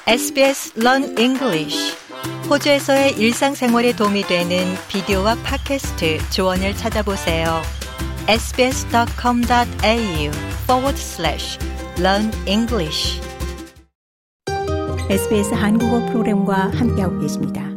SBS Learn English. 호주에서의 일상생활에 도움이 되는 비디오와 팟캐스트 조언을 찾아보세요. sbs.com.au/learn English. SBS 한국어 프로그램과 함께하고 계십니다.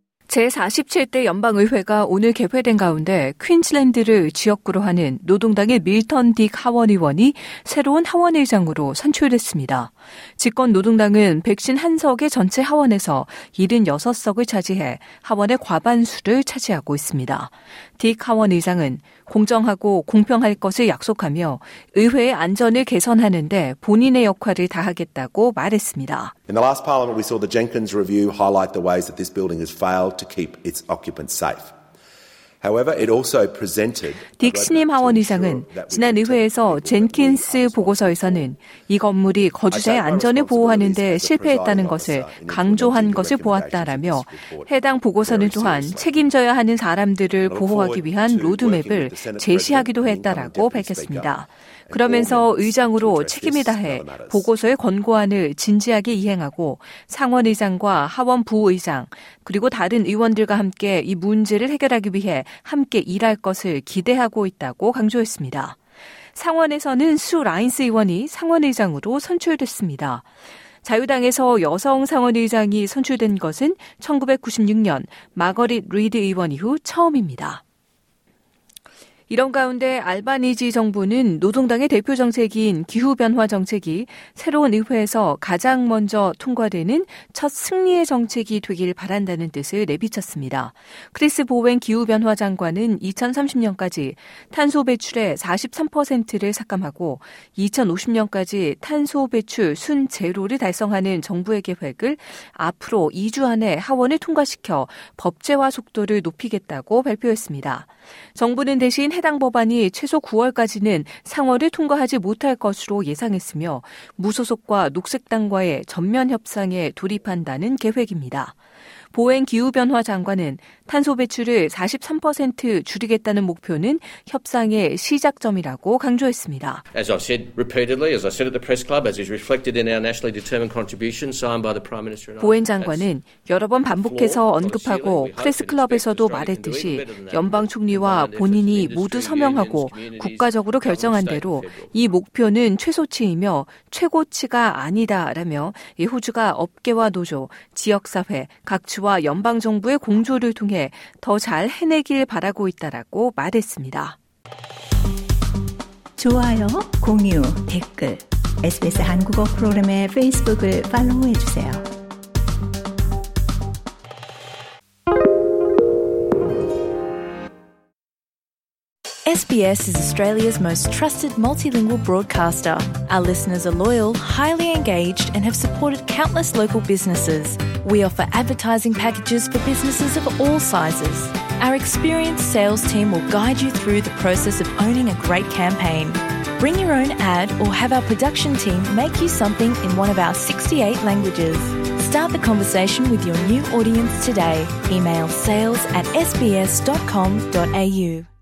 제47대 연방의회가 오늘 개회된 가운데 퀸즐랜드를 지역구로 하는 노동당의 밀턴 딕 하원 의원이 새로운 하원의장으로 선출됐습니다. 집권 노동당은 151석의 전체 하원에서 76석을 차지해 하원의 과반수를 차지하고 있습니다. 딕 하원의장은 공정하고 공평할 것을 약속하며 의회의 안전을 개선하는 데 본인의 역할을 다하겠다고 말했습니다. In the last parliament we saw the Jenkins review highlight the ways that this building has failed to keep its occupants safe. However, it also presented 딕 신임 하원의장은 지난 의회에서 젠킨스 보고서에서는 이 건물이 거주자의 안전을 보호하는 데 실패했다는 것을 강조한 것을 보았다라며 해당 보고서는 또한 책임져야 하는 사람들을 보호하기 위한 로드맵을 제시하기도 했다라고 밝혔습니다. 그러면서 의장으로 책임을 다해 보고서의 권고안을 진지하게 이행하고 상원의장과 하원 부의장 그리고 다른 의원들과 함께 이 문제를 해결하기 위해 함께 일할 것을 기대하고 있다고 강조했습니다. 상원에서는 수 라인스 의원이 상원의장으로 선출됐습니다. 자유당에서 여성 상원의장이 선출된 것은 1996년 마거릿 리드 의원 이후 처음입니다. 이런 가운데 알바니지 정부는 노동당의 대표 정책인 기후변화 정책이 새로운 의회에서 가장 먼저 통과되는 첫 승리의 정책이 되길 바란다는 뜻을 내비쳤습니다. 크리스 보웬 기후변화 장관은 2030년까지 탄소 배출의 43%를 삭감하고 2050년까지 탄소 배출 순 제로를 달성하는 정부의 계획을 앞으로 2주 안에 하원을 통과시켜 법제화 속도를 높이겠다고 발표했습니다. 정부는 대신 해당 법안이 최소 9월까지는 상원을 통과하지 못할 것으로 예상했으며 무소속과 녹색당과의 전면 협상에 돌입한다는 계획입니다. 보웬 기후변화 장관은 탄소 배출을 43% 줄이겠다는 목표는 협상의 시작점이라고 강조했습니다. As I've said repeatedly, as I said at the press club, as is reflected in our nationally determined contribution signed by the Prime Minister. 보웬 장관은 여러 번 반복해서 언급하고 프레스 클럽에서도 말했듯이 연방 총리와 본인이 모두 서명하고 국가적으로 결정한 대로 이 목표는 최소치이며 최고치가 아니다라며 호주가 업계와 노조, 지역사회, 각주와 연방정부의 공조를 통해 더 잘 해내길 바라고 있다라고 말했습니다. 좋아요, 공유, 댓글, SBS 한국어 프로그램의 페이스북을 팔로우해주세요. SBS is Australia's most trusted multilingual broadcaster. Our listeners are loyal, highly engaged, and have supported countless local businesses. We offer advertising packages for businesses of all sizes. Our experienced sales team will guide you through the process of owning a great campaign. Bring your own ad or have our production team make you something in one of our 68 languages. Start the conversation with your new audience today. Email sales@sbs.com.au.